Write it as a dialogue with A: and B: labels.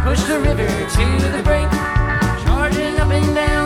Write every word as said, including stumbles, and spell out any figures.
A: push the river to the brink, charging up and down